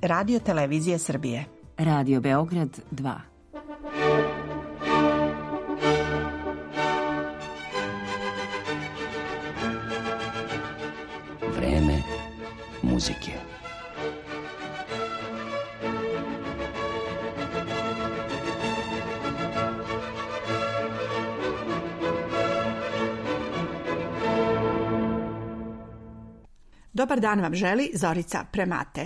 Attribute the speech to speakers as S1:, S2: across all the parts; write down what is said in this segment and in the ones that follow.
S1: Radio Televizije Srbije.
S2: Radio Beograd 2.
S3: Vreme muzike.
S1: Dobar dan vam želi Zorica Premate.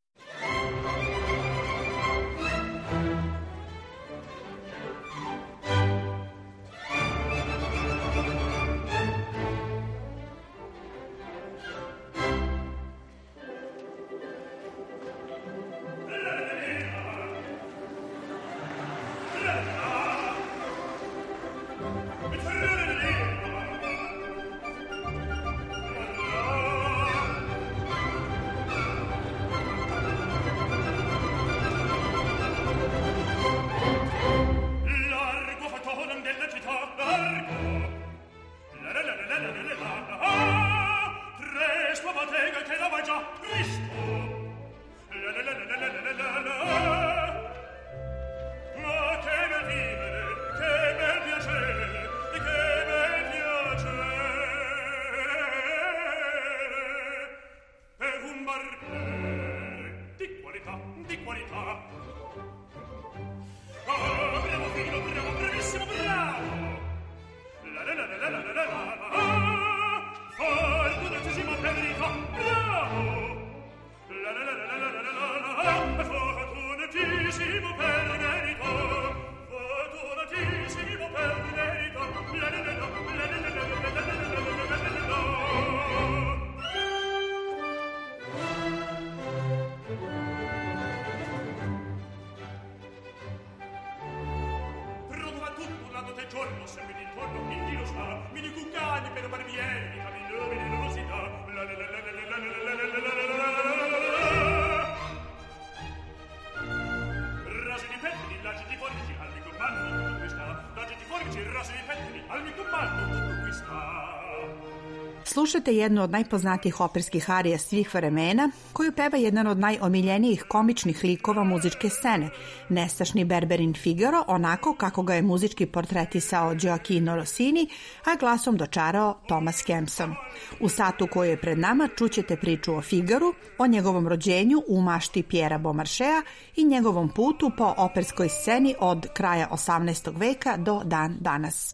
S1: Slušajte jednu od najpoznatijih operskih arija svih vremena, koju peva jedan od najomiljenijih komičnih likova muzičke scene, nestašni Berberin Figaro, onako kako ga je muzički portretisao Gioacchino Rossini, a glasom dočarao Thomas Hampson. U satu koji je pred nama čućete priču o Figaru, o njegovom rođenju u mašti Piera Beaumarchea i njegovom putu po operskoj sceni od kraja 18. veka do dan danas.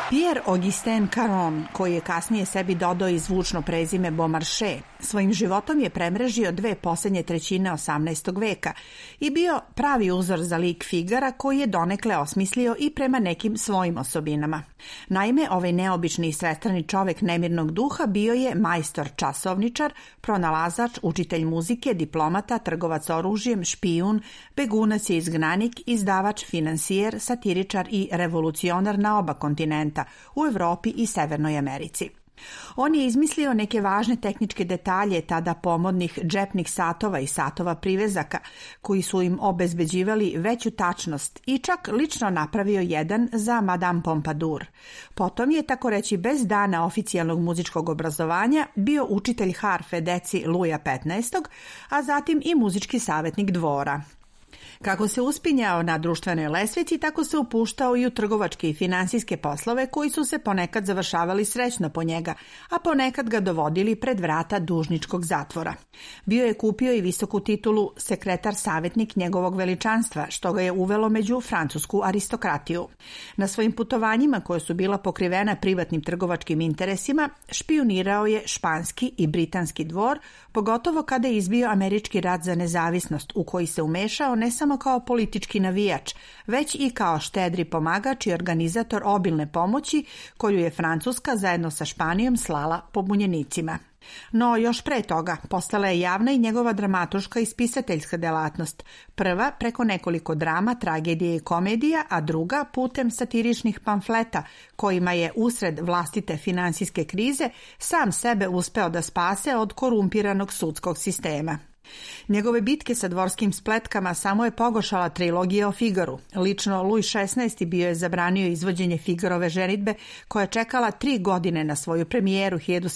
S1: Pierre Augustin Caron, koji je kasnije sebi dodao i zvučno prezime Beaumarchais, svojim životom je premrežio dve posljednje trećine 18. veka i bio pravi uzor za lik Figara koji je donekle osmislio i prema nekim svojim osobinama. Naime, ovaj neobični i svestrani čovek nemirnog duha bio je majstor časovničar, pronalazač, učitelj muzike, diplomata, trgovac oružjem, špijun, begunac i izgnanik, izdavač, finansijer, satiričar i revolucionar na oba kontinenta, u Evropi i Severnoj Americi. On je izmislio neke važne tehničke detalje tada pomodnih džepnih satova i satova privezaka, koji su im obezbeđivali veću tačnost i čak lično napravio jedan za Madame Pompadour. Potom je, tako reći, bez dana oficijalnog muzičkog obrazovanja bio učitelj harfe deci Luja XV, a zatim i muzički savjetnik dvora. Kako se uspinjao na društvenoj lestvici, tako se upuštao i u trgovačke i finansijske poslove koji su se ponekad završavali srećno po njega, a ponekad ga dovodili pred vrata dužničkog zatvora. Bio je kupio i visoku titulu sekretar savjetnik njegovog veličanstva, što ga je uvelo među francusku aristokratiju. Na svojim putovanjima, koje su bila pokrivena privatnim trgovačkim interesima, špijunirao je španski i britanski dvor, pogotovo kada je izbio američki rat za nezavisnost, u koji se umešao ne samo kao politički navijač, već i kao štedri pomagač i organizator obilne pomoći koju je Francuska zajedno sa Španijom slala pobunjenicima. No, još pre toga postala je javna i njegova dramaturška i spisateljska delatnost. Prva preko nekoliko drama, tragedije i komedija, a druga putem satiričnih pamfleta, kojima je usred vlastite finansijske krize sam sebe uspeo da spase od korumpiranog sudskog sistema. Njegove bitke sa dvorskim spletkama samo je pogoršala trilogija o Figaru. Lično Louis XVI bio je zabranio izvođenje Figarove ženidbe, koja je čekala 3 godine na svoju premijeru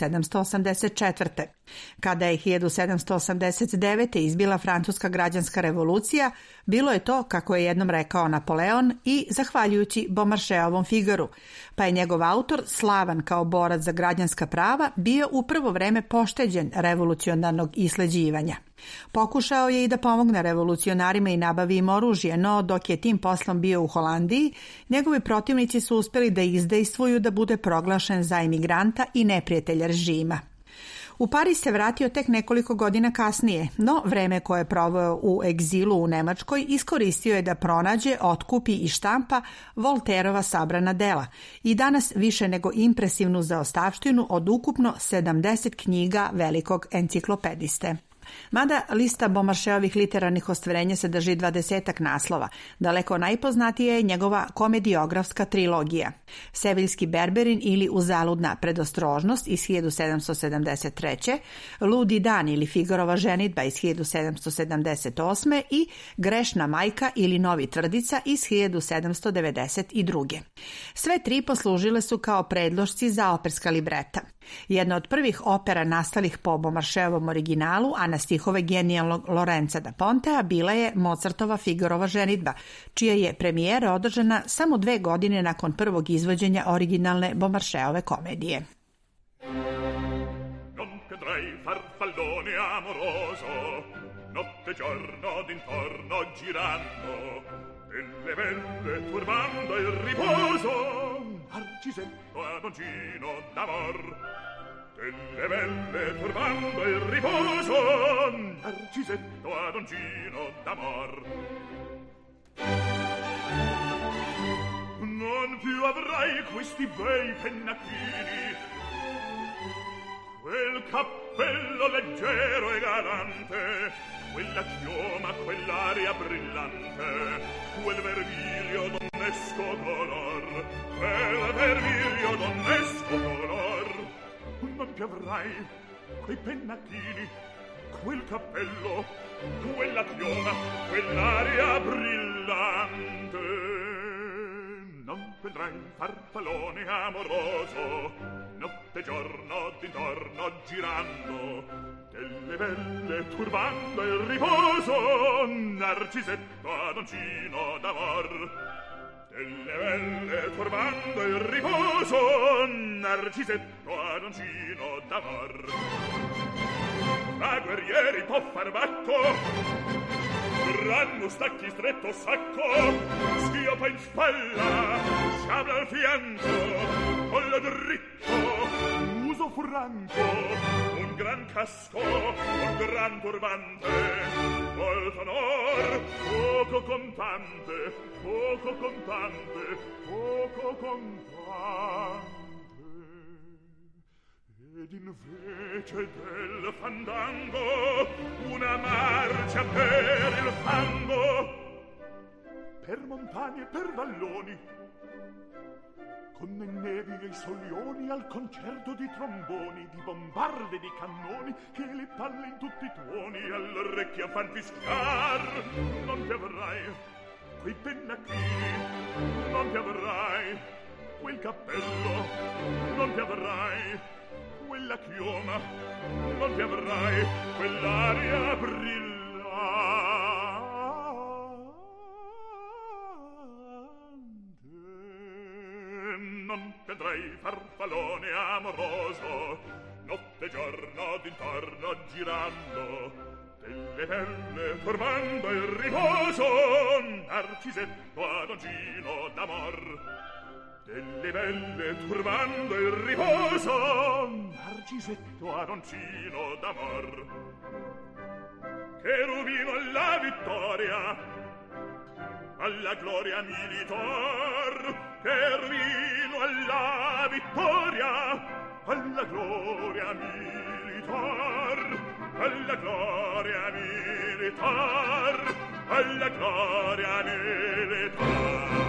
S1: 1784. Kada je 1789. izbila francuska građanska revolucija, bilo je to, kako je jednom rekao Napoleon, i zahvaljujući Beaumarchaiovom Figaru, pa je njegov autor, slavan kao borac za građanska prava, bio u prvo vreme pošteđen revolucionarnog isleđivanja. Pokušao je i da pomogne revolucionarima i nabavi im oružje, no dok je tim poslom bio u Holandiji, njegovi protivnici su uspjeli da izdejstvuju da bude proglašen za emigranta i neprijatelja režima. U Pariz se vratio tek nekoliko godina kasnije, no vreme koje je proveo u egzilu u Nemačkoj iskoristio je da pronađe, otkupi i štampa Voltairova sabrana dela i danas više nego impresivnu zaostavštinu od ukupno 70 knjiga velikog enciklopediste. Mada lista Beaumarchaisovih literarnih ostvarenja sadrži 20 naslova, daleko najpoznatija je njegova komediografska trilogija Seviljski Berberin ili Uzaludna predostrožnost iz 1773, Ludi dan ili Figarova ženidba iz 1778. i Grešna majka ili Novi tvrdica iz 1792. Sve tri poslužile su kao predlošci za operska libreta. Jedna od prvih opera nastalih po Beaumarchaiovom originalu, a na stihove genijalnog Lorenza da Pontea, bila je Mozartova Figarova ženidba, čija je premijera održana samo 2 godine nakon prvog izvođenja originalne Beaumarchaiove komedije.
S4: Non cadrai farfallone amoroso, notte giorno d'intorno girando, delle belle turbando il riposo, Narcisetto adoncino d'amor. Delle belle turbando il riposo, Narcisetto adoncino d'amor. Non più avrai questi bei pennacchini, quel cappello leggero e galante, quella chioma, quell'aria brillante, quel vermiglio donnesco color, quel vermiglio donnesco color. Non più avrai quei pennacchini, quel cappello, quella chioma, quell'aria brillante. Non vedrai farfallone amoroso, notte e giorno d'intorno girando, delle belle turbando il riposo, Narcisetto adoncino d'amor. Delle belle turbando il riposo, Narcisetto adoncino d'amor. Da guerrieri può far batto, ranno stacchi stretto sacco, schioppa in spalla, sciabla al fianco, collo dritto, muso franco, un gran casco, un gran turbante, volto onor, poco contante, poco contante, poco contante. Ed invece del fandango una marcia per il fango, per montagne e per valloni, con le nevi e i solioni, al concerto di tromboni, di bombarde e di cannoni, che le palle in tutti i tuoni all'orecchia fan fischiar. Non ti avrai quei pennacchini, non ti avrai quel cappello, non ti avrai quella chioma, non ti avrai quell'aria brillante, non ti andrai farfallone amoroso, notte e giorno d'intorno girando, delle belle formando il riposo, Narcisetto adoncino d'amor. Delle belle turbando il riposo, Narcisetto adoncino d'amor. Cherubino alla vittoria, alla gloria militar. Cherubino alla vittoria, alla gloria militar. Alla gloria militar, alla gloria militar.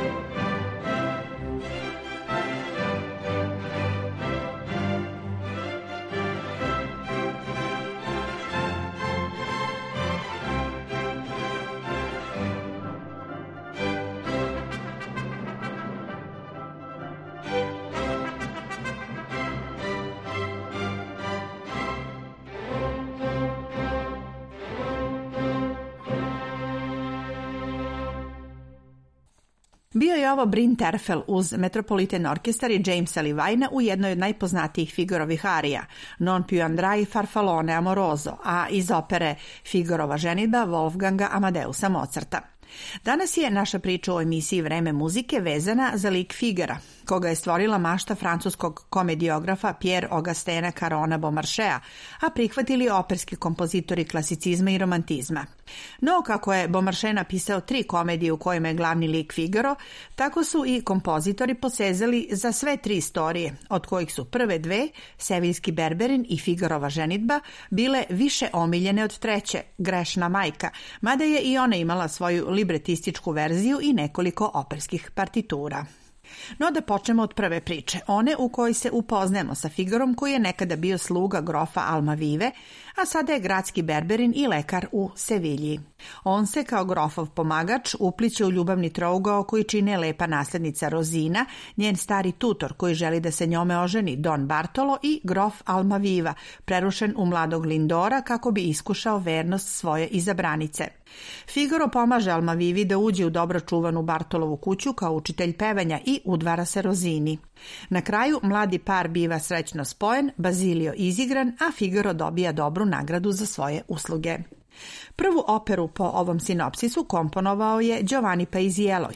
S1: Bio je ovo Bryn Terfel uz Metropolitan Orkestar i Jamesa Levina u jednoj od najpoznatijih Figarovih arija, Non più andrai farfallone amoroso, a iz opere Figorova ženidba Wolfganga Amadeusa Mozarta. Danas je naša priča o emisiji Vreme muzike vezana za lik Figara, koga je stvorila mašta francuskog komediografa Pierre Augustin Carona Beaumarchais, a prihvatili operski kompozitori klasicizma i romantizma. No, kako je Beaumarchais napisao 3 komedije u kojima je glavni lik Figaro, tako su i kompozitori posezali za sve 3 istorije, od kojih su prve 2, Seviljski berberin i Figarova ženidba, bile više omiljene od treće, Grešna majka, mada je i ona imala svoju libretističku verziju i nekoliko operskih partitura. No da počnemo od prve priče, one u kojoj se upoznajemo sa Figarom koji je nekada bio sluga grofa Almavive, a sada je gradski berberin i lekar u Sevilji. On se kao grofov pomagač upliće u ljubavni trougao koji čine lepa naslednica Rozina, njen stari tutor koji želi da se njome oženi Don Bartolo i grof Almaviva, prerušen u mladog Lindora kako bi iskušao vernost svoje izabranice. Figaro pomaže Almavivi da uđe u dobro čuvanu Bartolovu kuću kao učitelj pevanja i udvara se Rozini. Na kraju mladi par biva srećno spojen, Bazilio izigran, a Figaro dobija dobru nagradu za svoje usluge. Prvu operu po ovom sinopsisu komponovao je Giovanni Paisiello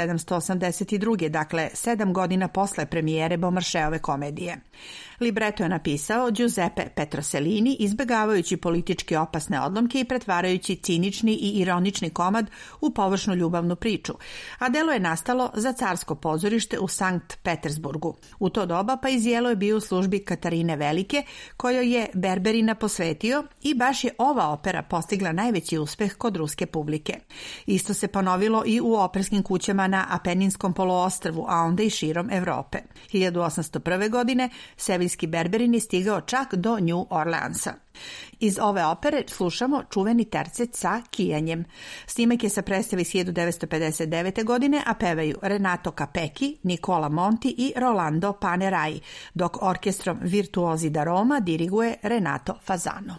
S1: 1782. dakle 7 godina posle premijere Beaumarchaisove komedije. Libreto je napisao Giuseppe Petroselini, izbegavajući politički opasne odlomke i pretvarajući cinični i ironični komad u površnu ljubavnu priču, a delo je nastalo za carsko pozorište u Sankt Petersburgu. U to doba Paisiello je bio u službi Katarine Velike, kojoj je Berberina posvetio i baš je ova opera postigla najveći uspeh kod ruske publike. Isto se ponovilo i u operskim kućama na Apeninskom poluostrvu, a onda i širom Evrope. 1801. godine Seviljski berberin je stigao čak do New Orleansa. Iz ove opere slušamo čuveni tercet sa kijanjem. Snimak je sa predstave iz 1959. godine, a pevaju Renato Capecchi, Nicola Monti i Rolando Panerai, dok orkestrom Virtuosi da Roma diriguje Renato Fasano.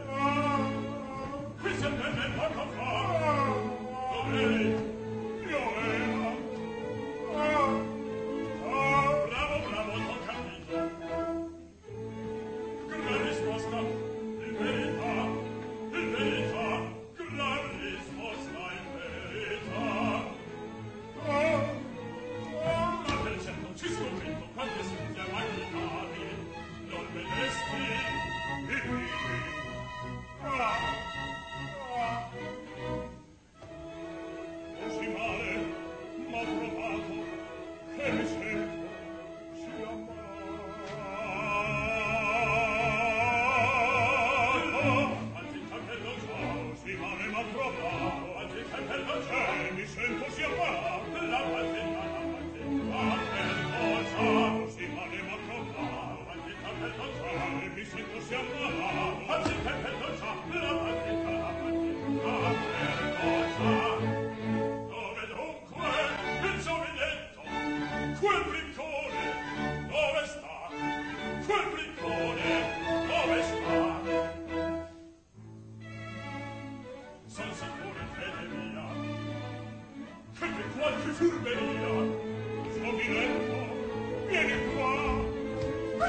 S4: Io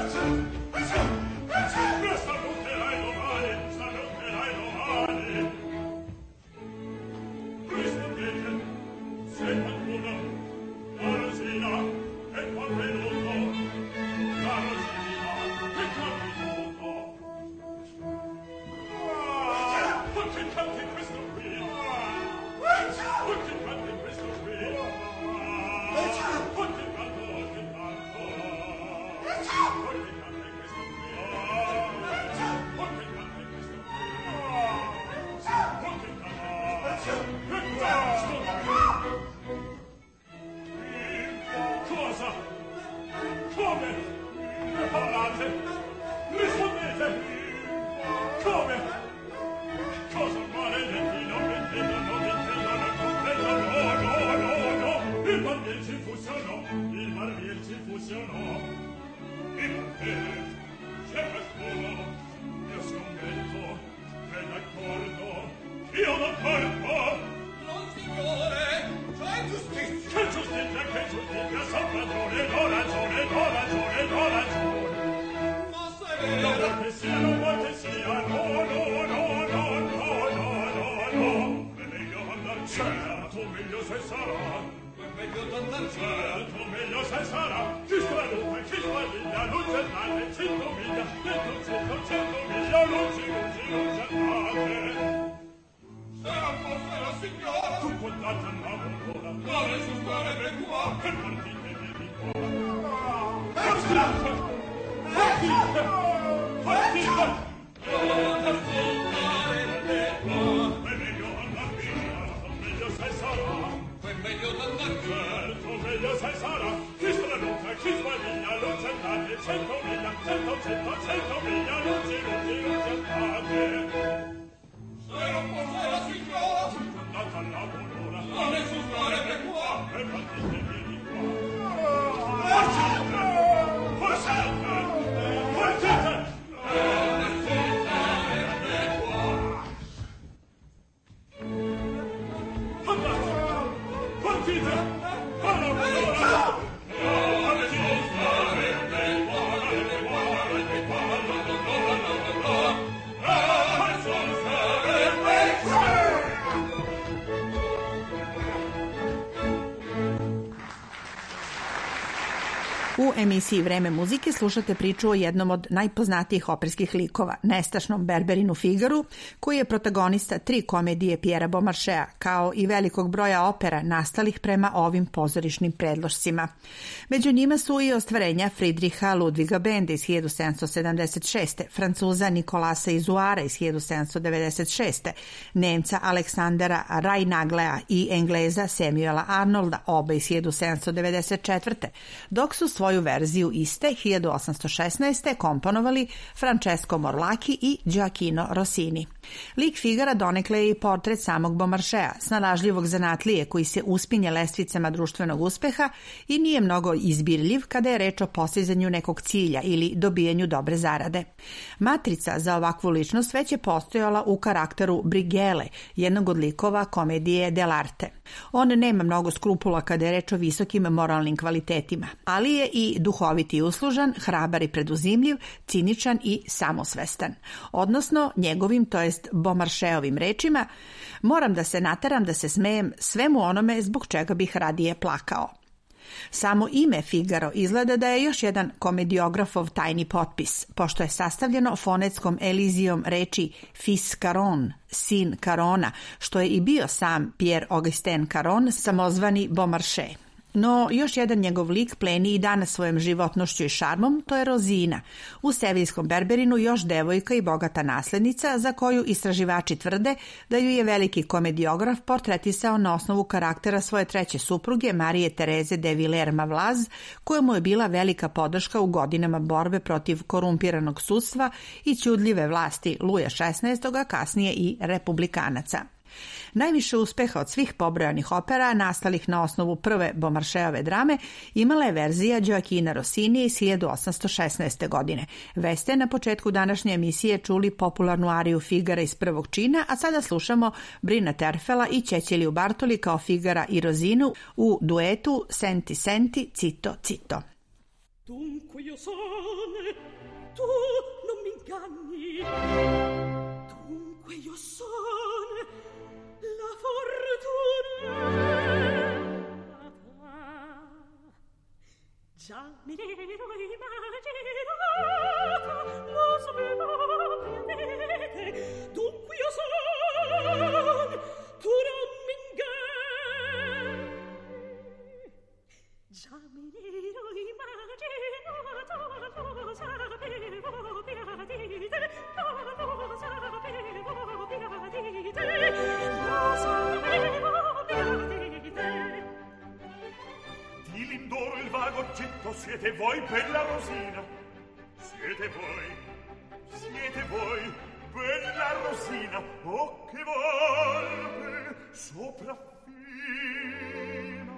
S1: U emisiji Vreme muzike slušate priču o jednom od najpoznatijih operskih likova, nestašnom Berberinu Figaru, koji je protagonista 3 komedije Pjera Beaumarchaya, kao i velikog broja opera nastalih prema ovim pozorišnim predlošcima. Među njima su i ostvarenja Friedricha Ludwiga Benda iz 1776. Francuza Nikolasa Izuara iz 1796. Nemca Aleksandra Rajnaglea i Engleza Samuela Arnolda, oba iz 1794. Dok su svoju verziju iste 1816. komponovali Francesco Morlacchi i Gioacchino Rossini. Lik Figara donekle je i portret samog Beaumarchaya, snalažljivog zanatlije koji se uspinje lestvicama društvenog uspeha i nije mnogo izbirljiv kada je reč o postizanju nekog cilja ili dobijanju dobre zarade. Matrica za ovakvu ličnost već je postojala u karakteru Brighele, jednog od likova komedije dell'arte. On nema mnogo skrupula kada je reč o visokim moralnim kvalitetima, ali je i duhovit i uslužan, hrabar i preduzimljiv, ciničan i samosvestan. Odnosno, njegovim, to jest Beaumarchayovim rečima, moram da se nateram da se smejem svemu onome zbog čega bih radije plakao. Samo ime Figaro izgleda da je još jedan komediografov tajni potpis, pošto je sastavljeno fonetskom elizijom reči fils Caron, sin Carona, što je i bio sam Pierre Augustin Caron, samozvani Beaumarchais. No, još jedan njegov lik pleni i danas svojom životnošću i šarmom, to je Rozina, u seviljskom Berberinu još devojka i bogata naslednica za koju istraživači tvrde da ju je veliki komediograf portretisao na osnovu karaktera svoje treće supruge Marije Tereze de Villers-Mavlaz, koja mu je bila velika podrška u godinama borbe protiv korumpiranog sudstva i ćudljive vlasti Luja XVI, a kasnije i republikanaca. Najviše uspeha od svih pobrojanih opera nastalih na osnovu prve Beaumarchayove drame imala je verzija Gioacchina Rossini iz 1816. godine. Već ste na početku današnje emisije čuli popularnu ariju Figara iz prvog čina, a sada slušamo Brina Terfela i Ceciliju Bartoli kao Figara i Rosinu u duetu Senti Senti Cito Cito.
S5: Dunque io sono, tu non mi inganni. Dunque io sono la fortunata. Già me l'ero immaginata, lo sapevo pianete. Dunque io sono, tu non mi inganni. Già me l'ero immaginata, lo sapevo pianete. Lo sapevo pianete. Lo sapevo pianete.
S4: Di Lindoro il vago oggetto siete voi bella Rosina, siete voi bella Rosina, oh che volpe sopraffina,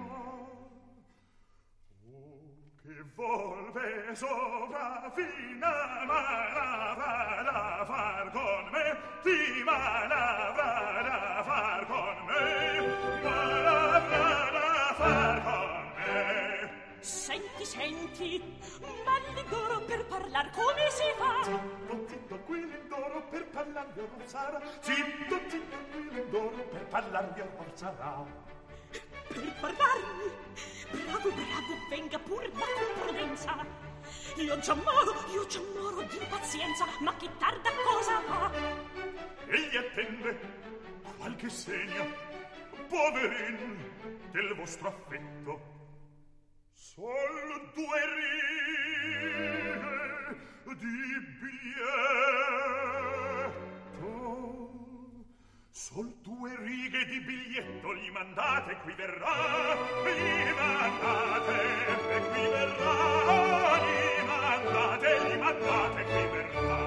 S4: oh che volpe sopraffina, ma l'avrà far con me, ti ma l'avrà far con me, ma l'avrà far con me.
S5: Senti, senti, ma Lindoro per parlar come si fa?
S4: Zitto, zitto, qui Lindoro per parlarvi non sarà. Zitto, zitto, qui Lindoro per parlarvi non sarà.
S5: Per parlarmi? Bravo, bravo, venga pure, ma con prudenza. Io già moro di impazienza, ma che tarda cosa fa?
S4: Egli attende qualche segno, poverin, del vostro affetto. Sol 2 righe di biglietto, sol 2 righe di biglietto gli mandate, qui verrà, gli mandate, e qui verrà, gli mandate, qui verrà.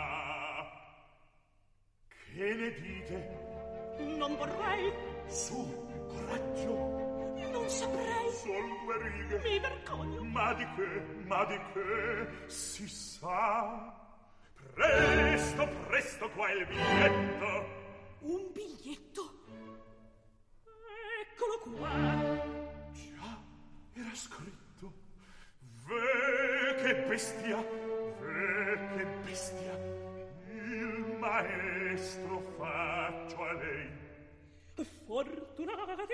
S4: Che ne dite?
S5: Non vorrei.
S4: Su, coraggio.
S5: Non saprei.
S4: Sol 2 righe.
S5: Mi vergogno.
S4: Ma di che, si sa. Presto, presto, qua il biglietto.
S5: Un biglietto? Eccolo qua.
S4: Già, era scritto. Ve che bestia, il maestro faccio a lei.
S5: Fortunati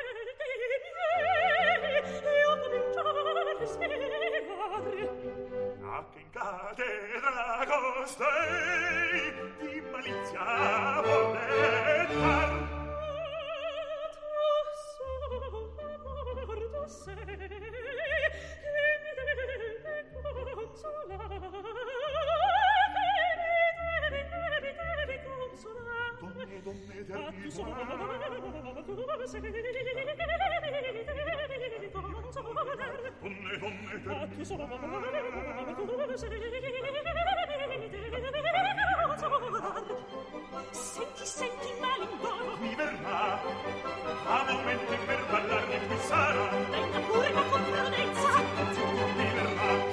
S5: io cominciare a spiegare.
S4: A che in cattedra costei di malizia voletta.
S5: Tu sei che mi deve consolare.
S4: Donne
S5: Tu sei senti Lindoro.
S4: Mi verrà a momenti per parlarmi qui sarà.
S5: Venga pure ma con prudenza.
S4: Mi verrà.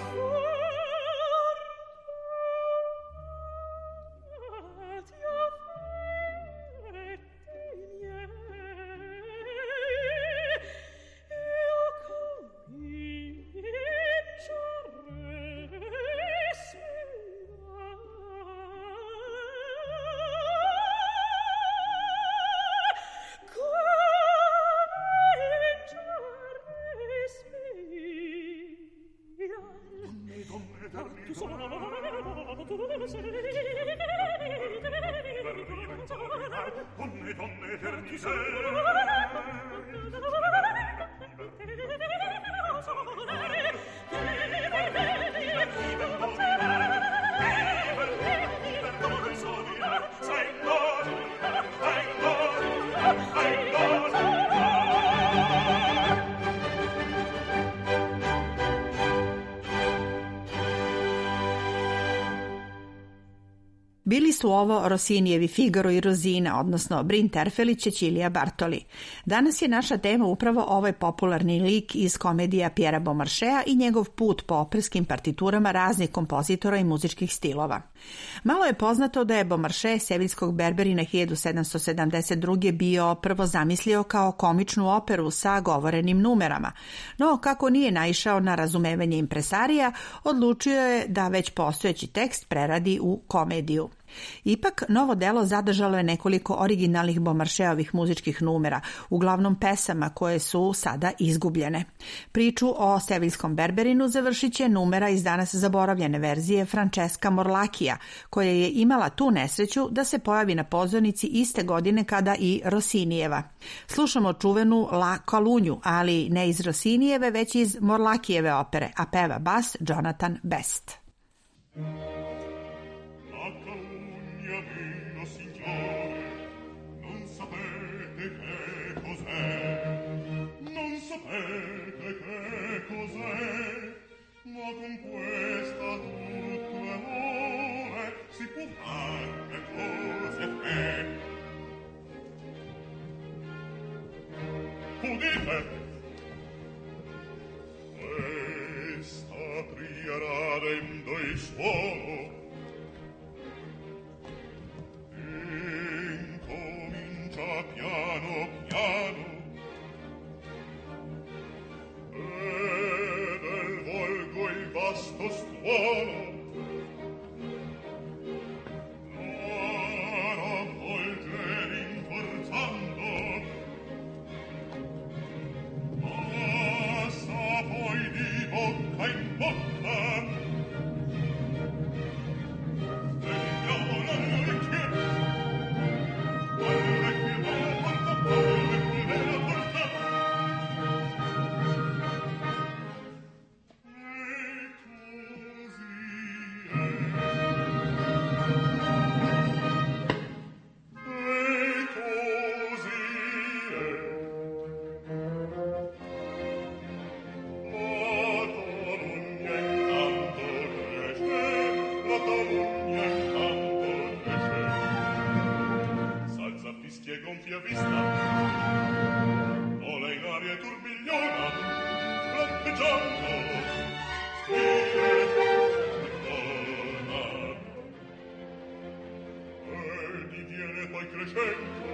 S1: Bili su ovo Rossinijevi Figaro i Rozina, odnosno Brin Terfel i Cecilija Bartoli. Danas je naša tema upravo ovaj popularni lik iz komedija Pjera Beaumarchea i njegov put po operskim partiturama raznih kompozitora i muzičkih stilova. Malo je poznato da je Beaumarchais Seviljskog Berberina 1772. bio prvo zamislio kao komičnu operu sa govorenim numerama, no kako nije naišao na razumevanje impresarija, odlučio je da već postojeći tekst preradi u komediju. Ipak, novo delo zadržalo je nekoliko originalnih Beaumarcheovih muzičkih numera, uglavnom pesama koje su sada izgubljene. Priču o Seviljskom Berberinu završit će numera iz danas zaboravljene verzije Francesca Morlachija, koja je imala tu nesreću da se pojavi na pozornici iste godine kada i Rossinijeva. Slušamo čuvenu La Calunju, ali ne iz Rossinijeve, već iz Morlachijeve opere, a peva bas Jonathan Best.
S4: Ma con questa tutto amore si può fare cose belle. Udite, questa triarada in doi suono incomincia piano piano il vasto stuolo la avvolge rinforzando passa poi di bocca in bocca vediamo l'orecchie della porta gonfia vista vola in aria e turbigliona lampeggiando stile donna e diviene poi crescendo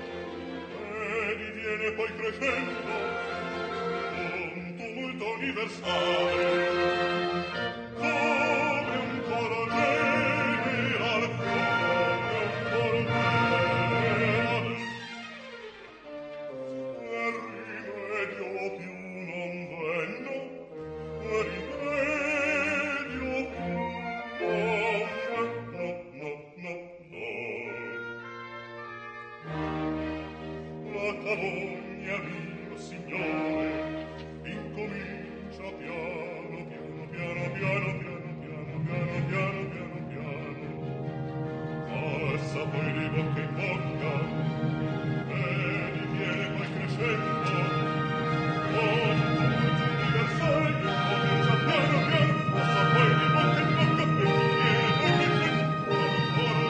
S4: un tumulto universale come un coro general Bologna mio signore incomincia piano piano piano piano piano piano piano piano piano passa poi di bocca in bocca e diviene poi crescendo con universale comincia piano piano passa poi di bocca in bocca e diviene poi crescendo con un coro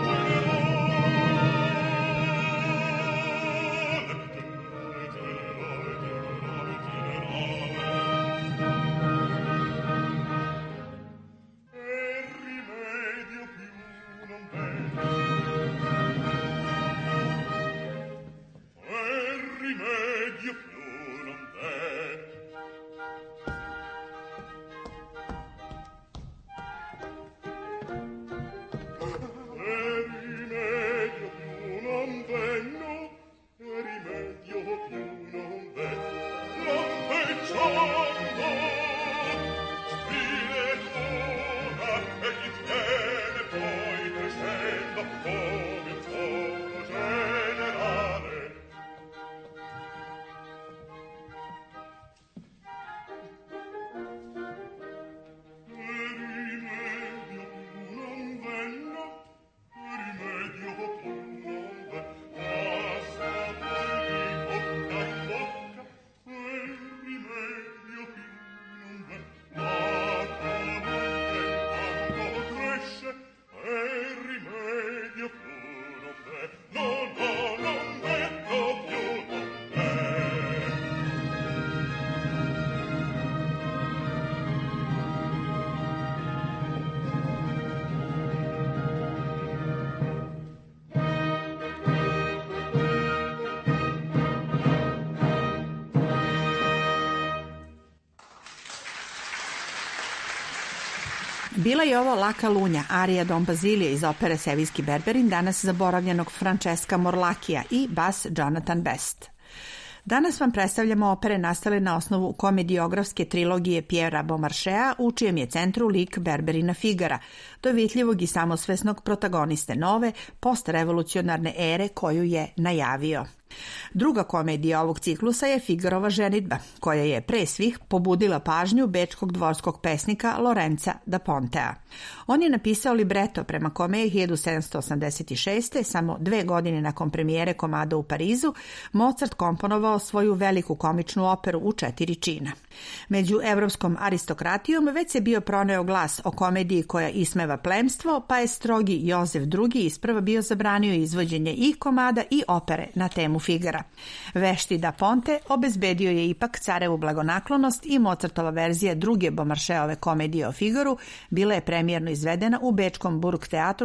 S1: Bila je ovo Laka Lunja, arija Don Bazilije iz opere Sevijski Berberin, danas zaboravljenog Francesca Morlakija i bas Jonathan Best. Danas vam predstavljamo opere nastale na osnovu komediografske trilogije Pierra Beaumarchea, u čijem je centru lik Berberina Figara, dovitljivog i samosvesnog protagoniste nove, postrevolucionarne ere koju je najavio. Druga komedija ovog ciklusa je Figarova ženidba, koja je pre svih pobudila pažnju bečkog dvorskog pesnika Lorenza da Pontea. On je napisao libreto prema kome je 1786. samo 2 godine nakon premijere komada u Parizu, Mozart komponovao svoju veliku komičnu operu u 4 čina. Među evropskom aristokratijom već se bio proneo glas o komediji koja ismeva plemstvo, pa je strogi Jozef II. Isprva bio zabranio izvođenje i komada i opere na temu Figara. Vešti da Ponte obezbedio je ipak carevu blagonaklonost i Mozartova verzija druge Beaumarcheove komedije o Figaru bila je premijerno izvedena u bečkom Burgteatru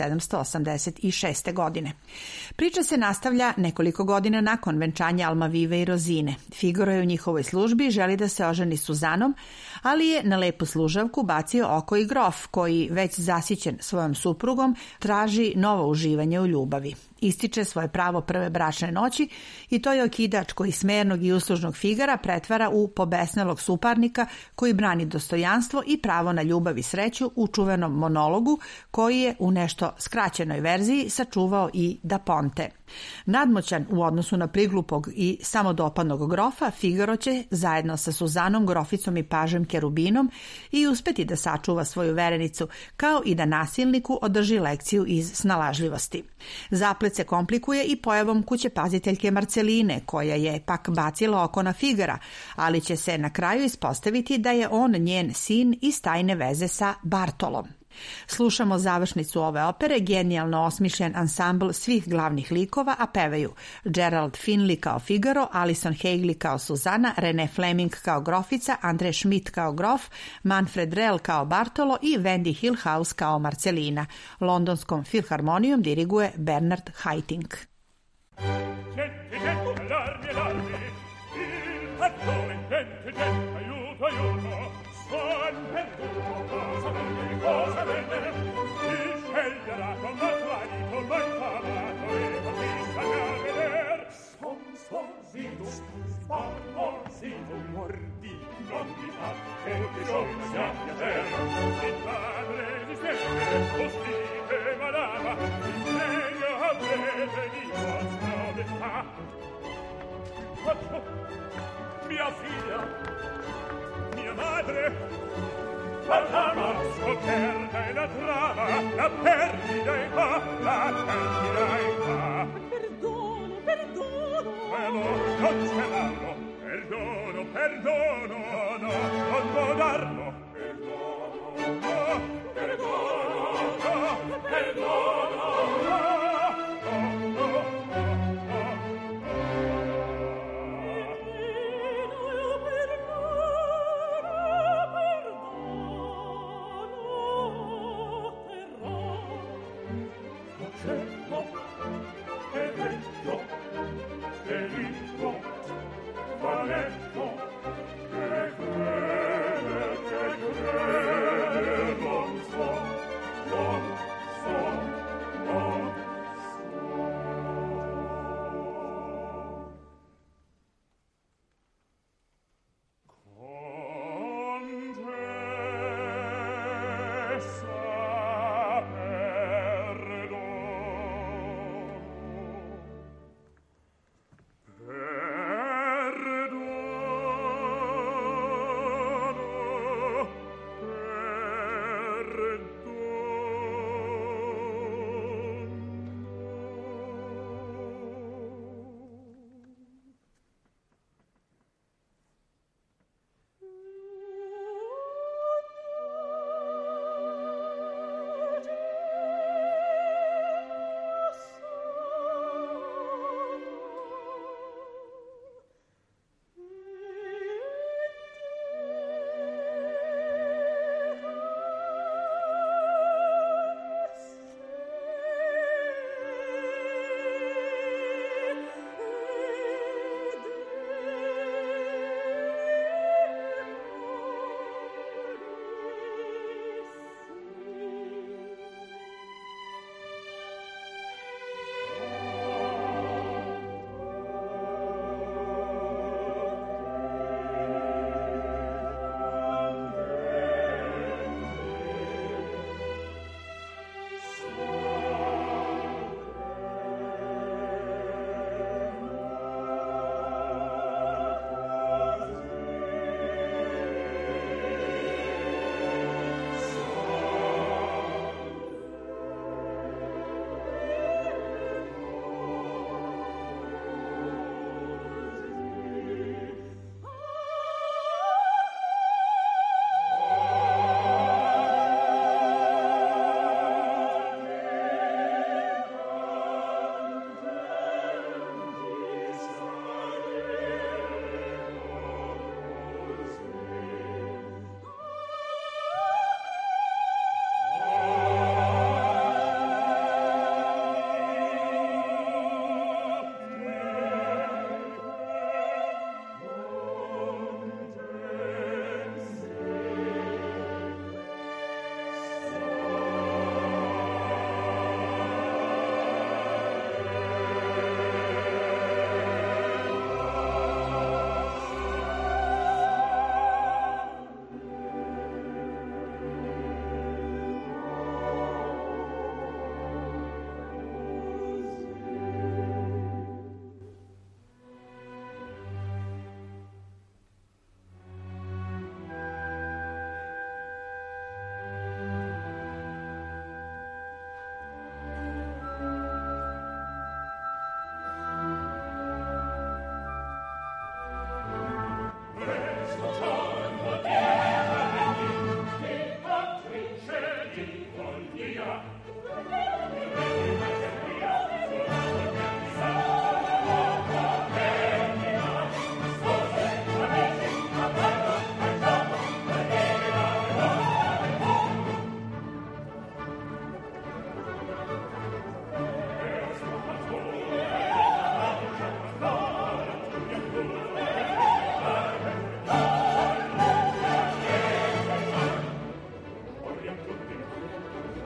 S1: 1786. godine. Priča se nastavlja nekoliko godina nakon venčanja Almavive i Rozine. Figaro je u njihovoj službi i želi da se oženi Suzanom, ali je na lepu služavku bacio oko i grof, koji, već zasićen svojom suprugom, traži novo uživanje u ljubavi. Ističe svoje pravo prve bračne noći i to je okidač koji smernog i uslužnog Figara pretvara u pobesnelog suparnika koji brani dostojanstvo i pravo na ljubav i sreću u čuvenom monologu koji je u nešto skraćenoj verziji sačuvao i da Ponte. Nadmoćan u odnosu na priglupog i samodopadnog grofa, Figaro će zajedno sa Suzanom, groficom i pažem Kerubinom i uspeti da sačuva svoju verenicu, kao i da nasilniku održi lekciju iz snalažljivosti. Zaplet se komplikuje i pojavom kućepaziteljke Marceline, koja je pak bacila oko na Figara, ali će se na kraju ispostaviti da je on njen sin iz tajne veze sa Bartolom. Slušamo završnicu ove opere, genijalno osmišljen ansambl svih glavnih likova, a pevaju Gerald Finley kao Figaro, Alison Hagley kao Suzana, René Fleming kao grofica, Andre Schmidt kao grof, Manfred Rell kao Bartolo i Wendy Hillhouse kao Marcelina. Londonskom filharmonijom diriguje Bernard Haitink.
S4: Cosa venne? Il sceglierà con l'attualito mai amato e conquista da veder. Sonsito, sparmosito, mordi, non mi fa che bisogna sia piacere. Il padre esistente, così che malava, il meglio avrebbe di vostra onestà. Faccio, mia figlia, mia madre, la trama scoperta e la trama, la perdita e va, la perdita e va.
S5: Perdono, perdono.
S4: Non c'è darlo, perdono, perdono, no, non può darlo. Perdono, perdono, perdono,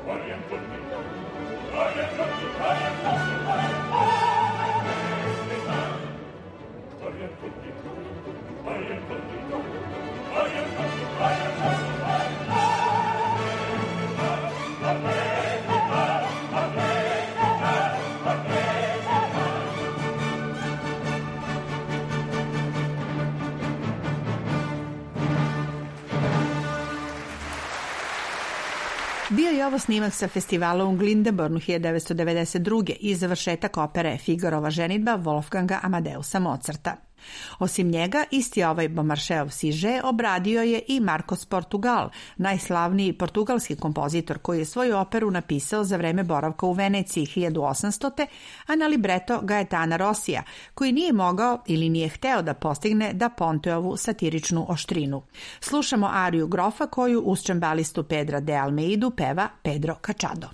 S1: Bio je ovo snimak sa festivala u Glyndebournu 1992. i završetak opere Figarova ženidba Wolfganga Amadeusa Mozarta. Osim njega, isti ovaj Beaumarchaireov Siže obradio je i Marcos Portugal, najslavniji portugalski kompozitor koji je svoju operu napisao za vreme boravka u Veneciji 1800. a na libreto Gaetana Rossija, koji nije mogao ili nije hteo da postigne da Ponteovu satiričnu oštrinu. Slušamo ariju Grofa koju uz čembalistu Pedra de Almeidu peva Pedro Cachado.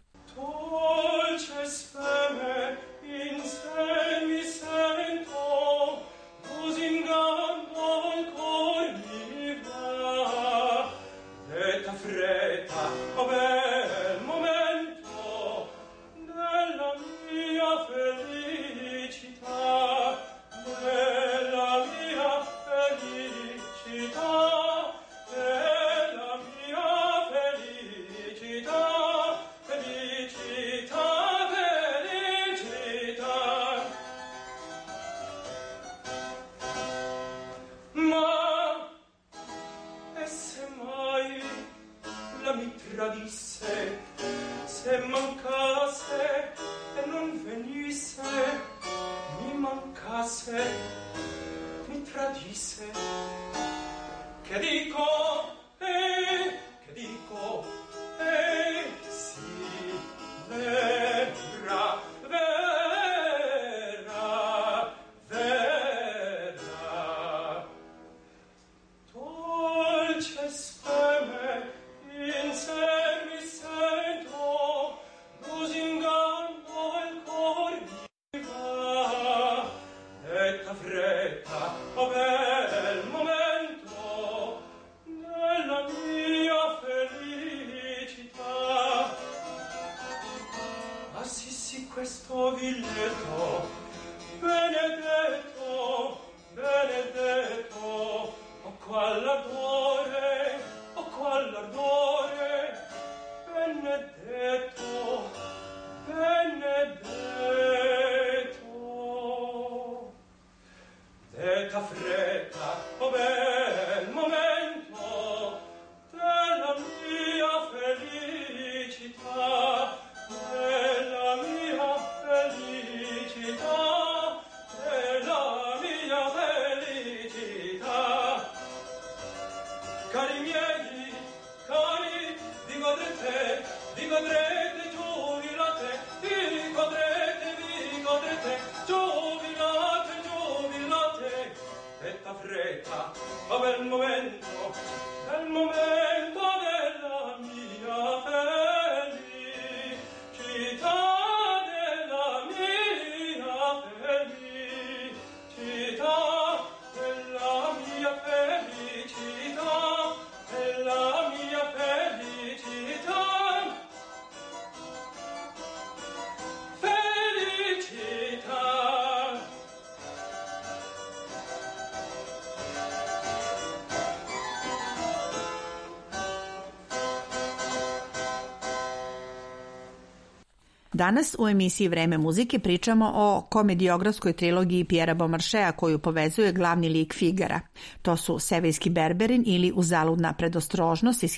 S1: Danas u emisiji Vreme muzike pričamo o komediografskoj trilogiji Pierra Beaumarchaisa koju povezuje glavni lik Figara. To su Sevejski berberin ili Uzaludna predostrožnost iz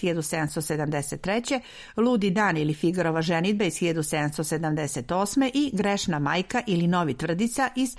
S1: 1773. Ludi dan ili Figarova ženidba iz 1778. i Grešna majka ili Novi tvrdica iz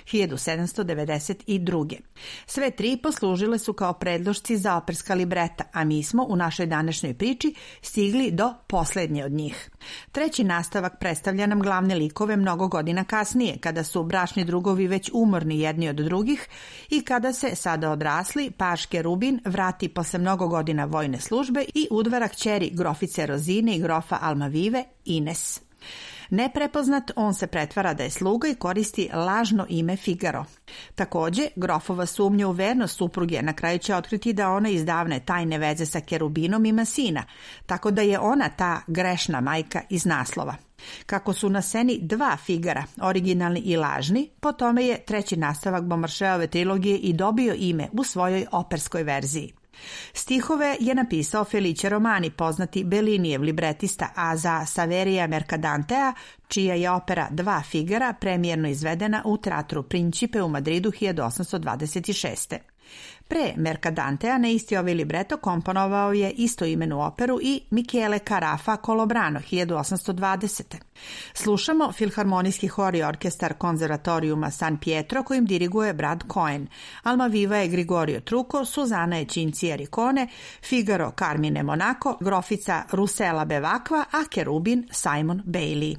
S1: 1792. Sve tri poslužile su kao predlošci za operska libreta, a mi smo u našoj današnjoj priči stigli do poslednje od njih. Treći nastavak predstavlja nam glavne likove mnogo godina kasnije, kada su bračni drugovi već umorni jedni od drugih i kada se sada odrasli Paške Rubin vrati posle mnogo godina vojne službe i udvara kćeri grofice Rozine i grofa Almavive Ines. Neprepoznat, on se pretvara da je sluga i koristi lažno ime Figaro. Takođe, grofova sumnja u vernost supruge na kraju će otkriti da ona iz davne tajne veze sa Kerubinom ima sina, tako da je ona ta grešna majka iz naslova. Kako su na sceni dva Figara, originalni i lažni, po tome je treći nastavak Beaumarchaiove trilogije i dobio ime u svojoj operskoj verziji. Stihove je napisao Felice Romani, poznati Bellinijev libretista, a za Saveria Mercadantea, čija je opera Dva Figara premijerno izvedena u Teatru Principe u Madridu 1826. Pre Mercadantea na isti ovaj libreto komponovao je istoimenu operu i Michele Carafa Colobrano 1820. Slušamo Filharmonijski hor i orkestar Konzervatorijuma San Pietro kojim diriguje Brad Cohen. Almaviva je Grigorio Trucco, Suzana je Cinzia Ricone, Figaro Carmine Monaco, grofica Rusela Bevacqua, a Kerubin Simon Bailey.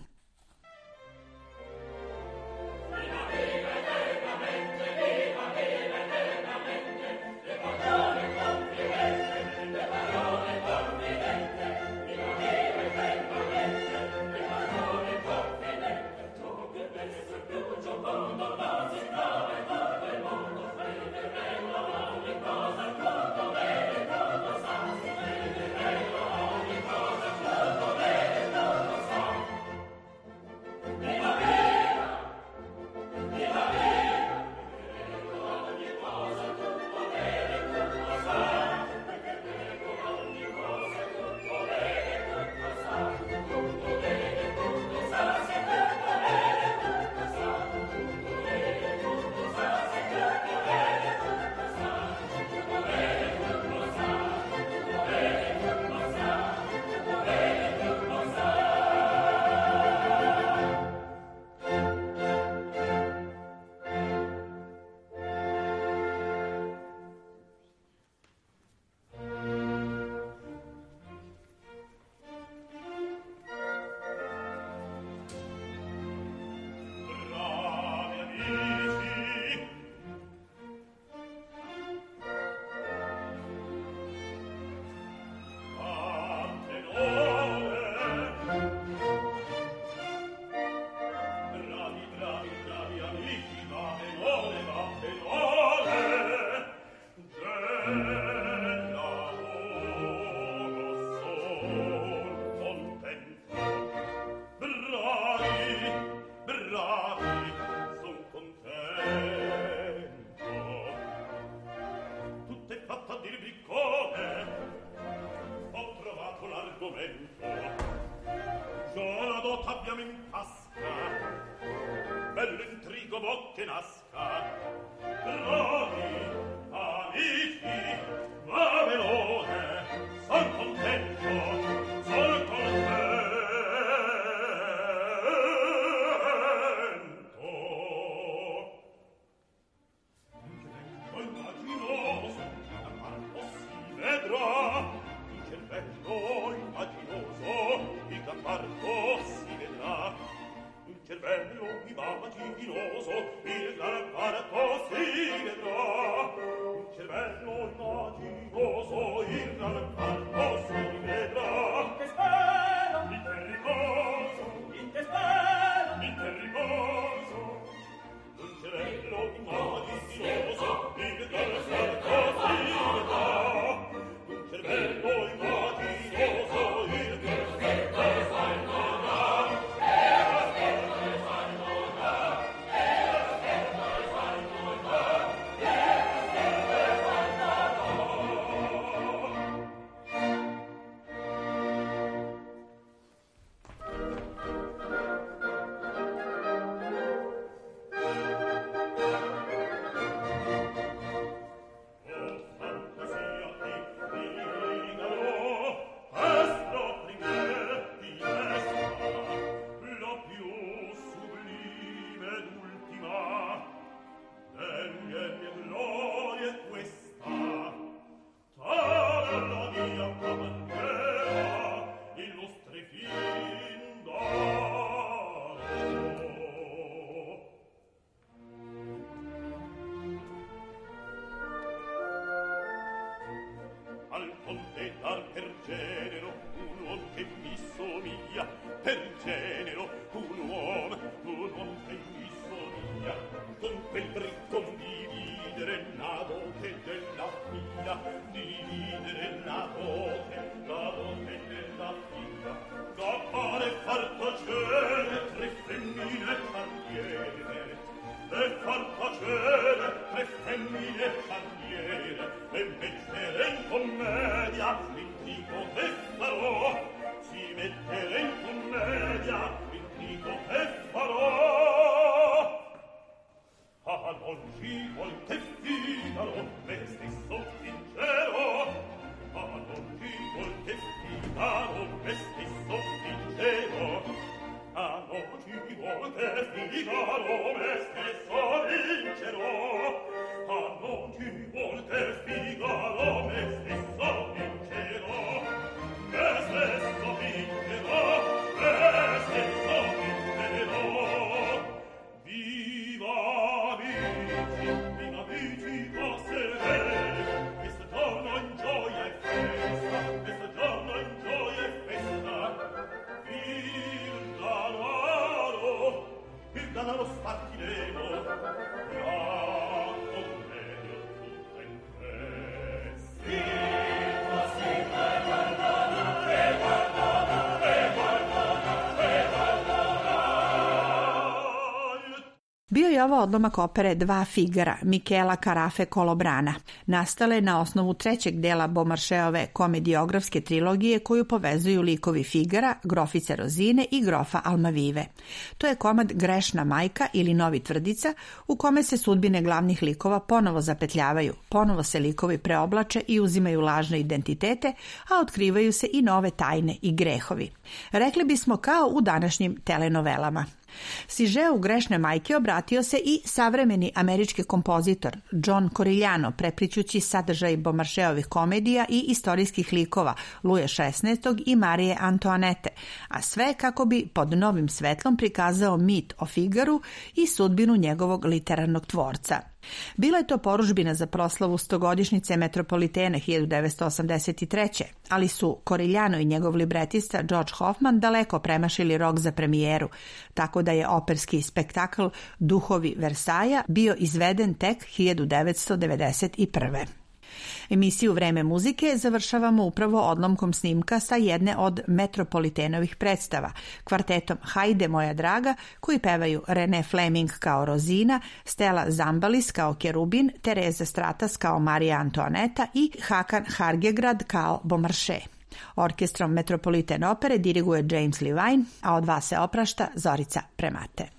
S1: je ovo odlomak opere Dva Figara Michela Carafe Colobrana, nastale na osnovu trećeg dela Beaumarchaisove komediografske trilogije koju povezuju likovi Figara, grofice Rozine i grofa Almavive. To je komad Grešna majka ili Novi tvrdica u kome se sudbine glavnih likova ponovo zapetljavaju, ponovo se likovi preoblače i uzimaju lažne identitete, a otkrivaju se i nove tajne i grehovi. Rekli bismo kao u današnjim telenovelama. Sižeu Grešne majke obratio se i savremeni američki kompozitor John Corigliano, preplićući sadržaj Beaumarchaisovih komedija i istorijskih likova Luja XVI. I Marije Antoanete, a sve kako bi pod novim svetlom prikazao mit o Figaru i sudbinu njegovog literarnog tvorca. Bila je to porudžbina za proslavu 100-godišnjice Metropolitene 1983. Ali su Corigliano i njegov libretista George Hoffman daleko premašili rok za premijeru, tako da je operski spektakl Duhovi Versaja bio izveden tek 1991. Emisiju Vreme muzike završavamo upravo odlomkom snimka sa jedne od Metropolitenovih predstava, kvartetom Hajde moja draga, koji pevaju René Fleming kao Rozina, Stella Zambalis kao Kerubin, Tereza Stratas kao Marija Antoaneta i Hakan Hargegrad kao Beaumarchais. Orkestrom Metropoliten opere diriguje James Levine, a od vas se oprašta Zorica Premate.